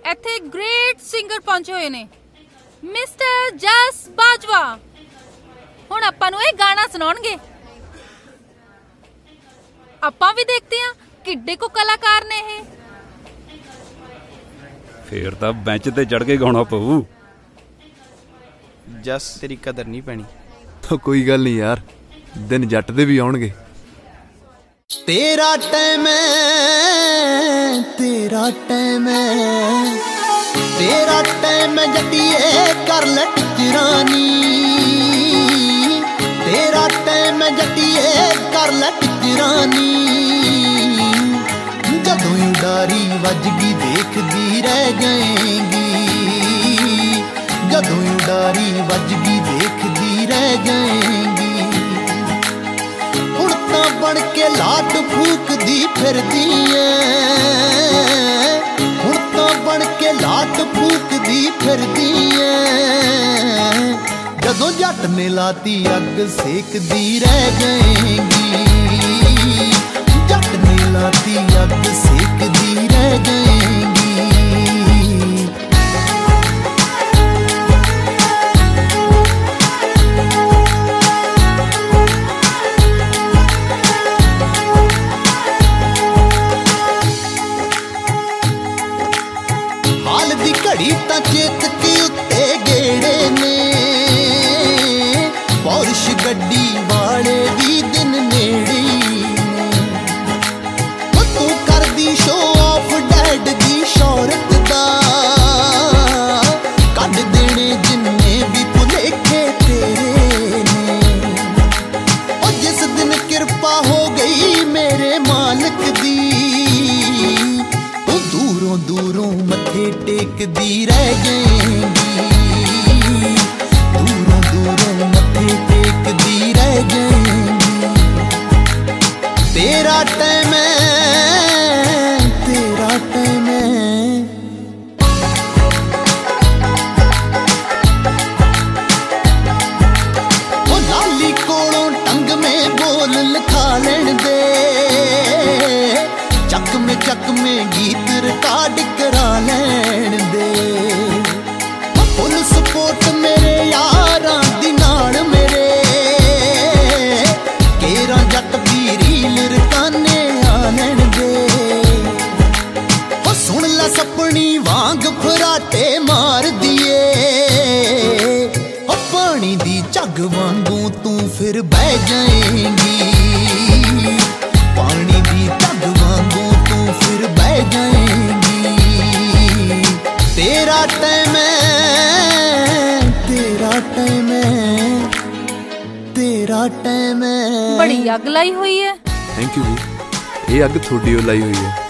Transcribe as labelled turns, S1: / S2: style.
S1: ਇੱਥੇ great singer ਪਹੁੰਚੇ ਹੋਏ ਨੇ, ਮਿਸਟਰ ਜਸ ਬਾਜਵਾ। ਹੁਣ ਆਪਾਂ ਨੂੰ ਇਹ ਗਾਣਾ ਸੁਣਾਉਣਗੇ। ਆਪਾਂ ਵੀ ਦੇਖਦੇ ਹਾਂ ਕਿੱਡੇ ਕੋ ਕਲਾਕਾਰ ਨੇ ਇਹ।
S2: ਫੇਰ ਤਾਂ ਬੈਂਚ ਤੇ ਚੜ ਕੇ ਗਾਉਣਾ ਪਊ।
S3: ਜਸ ਤੇਰੀ ਕਦਰ ਨਹੀਂ ਪੈਣੀ।
S4: ਕੋਈ ਗੱਲ ਨਹੀਂ ਯਾਰ, ਦਿਨ ਜੱਟ ਦੇ ਵੀ ਆਉਣਗੇ।
S5: ਤੇਰਾ ਟਾਈਮ ਹੈ, ਤੇਰਾ ਟਾਈਮ ਹੈ, ਤੇਰਾ ਟਾਈਮ ਜੱਟੀਏ ਕਰ ਲੈ ਟਿਚਰਾਨੀ। ਤੇਰਾ ਟਾਈਮ ਜੱਟੀਏ ਕਰ ਲੈ ਟਿਚਰਾਨੀ। ਜਦੋਂ ਉਡਾਰੀ ਵੱਜ ਗਈ ਦੇਖਦੀ ਰਹਿ ਜਾਏਂਗੀ। ਜਦੋਂ ਉਡਾਰੀ ਵੱਜ ਗਈ ਦੇਖਦੀ ਰਹਿ ਜਾਏਂਗੀ। ਹੁਣ ਤਾਂ ਬਣ ਕੇ ਲਾਟ ਫੂਕਦੀ ਫਿਰਦੀ ਐ। ਹੁਣ ਤਾਂ ਬਣ ਕੇ ਲਾਟ ਫੂਕਦੀ ਫਿਰਦੀ ਐ। ਜਦੋਂ ਜੱਟ ਨੇ ਲਾਤੀ ਅੱਗ ਸੇਕਦੀ ਰਹਿ ਜਾਏਂਗੀ। ਜੱਟ ਨੇ ਲਾਤੀ ਅੱਗ ਸੇਕਦੀ ਰਹਿ ਜਾਏਂਗੀ। ਹਾਲ ਦੀ ਘੜੀ ਤਾਂ ਚੇਤਕ ਉੱਤੇ ਗੇੜੇ ਨੇ। ਪੌਰਸ਼ ਗੱਡੀ ਵਾਲੇ ਵੀ ਦਿਨ ਨੇੜੇ ਨੇ। ਤੂੰ ਕਰਦੀ ਸ਼ੋਅ ਆਫ ਡੈਡ ਦੀ ਸ਼ੌਹਰਤ ਦਾ। ਕੱਢ ਦੇਣੇ ਜਿੰਨੇ ਵੀ ਭੁਲੇਖੇ ਤੇਰੇ ਨੇ। ਉਹ ਜਿਸ ਦਿਨ ਕਿਰਪਾ ਹੋ ਗਈ ਮੇਰੇ ਮਾਲਕ ਦੀ। ਤੂੰ ਦੂਰੋਂ ਦੂਰੋਂ ਮੱਥੇ ਟੇਕਦੀ ਰਹਿ ਜਾਏਂਗੀ। ਦੂਰੋਂ ਦੂਰੋਂ ਮੱਥੇ ਟੇਕਦੀ ਰਹਿ ਜਾਏਂਗੀ। ਤੇਰਾ ਟਾਈਮ ਹੈ, ਤੇਰਾ ਟਾਈਮ ਹੈ। ਉਹ ਲਾਲੀ ਕੋਲੋਂ ਟੰਗਵੇਂ ਬੋਲ ਲਿਖਾ ਲੈਣ ਦੇ। ਚੱਕਵੇਂ ਗੀਤ ਰਿਕਾਰਡ ਕਰਾ ਲੈਣ ਦੇ। ਫੁੱਲ ਸਪੋਰਟ ਮੇਰੇ ਯਾਰਾਂ ਦੀ ਨਾਲ ਮੇਰੇ। ਕੇਰਾਂ ਜੱਟ ਦੀ ਰੀਲ ਰਕਾਨੇ ਆ ਲੈਣ ਦੇ। ਉਹ ਸੁਣ ਲੈ ਸਪਣੀ ਵਾਂਗ ਫਰਾਟੇ ਮਾਰਦੀ ਏ। ਉਹ ਪਾਣੀ ਦੀ ਝੱਗ ਵਾਂਗੂ ਤੂੰ ਫਿਰ ਬਹਿ ਜਾਏਂਗੀ। ਪਾਣੀ ਦੀ ਝੱਗ ਵਾਂਗੂ ਤੂੰ ਫਿਰ ਬਹਿ ਜਾਏਂਗੀ। ਤੇਰਾ ਟਾਈਮ ਹੈ, ਤੇਰਾ ਟਾਈਮ ਹੈ, ਤੇਰਾ ਟਾਈਮ ਹੈ।
S1: ਬੜੀ ਅੱਗ ਲਾਈ ਹੋਈ ਹੈ।
S4: ਥੈਂਕ ਯੂ ਜੀ, ਇਹ ਅੱਗ ਤੁਹਾਡੀ ਓ ਲਾਈ ਹੋਈ ਹੈ।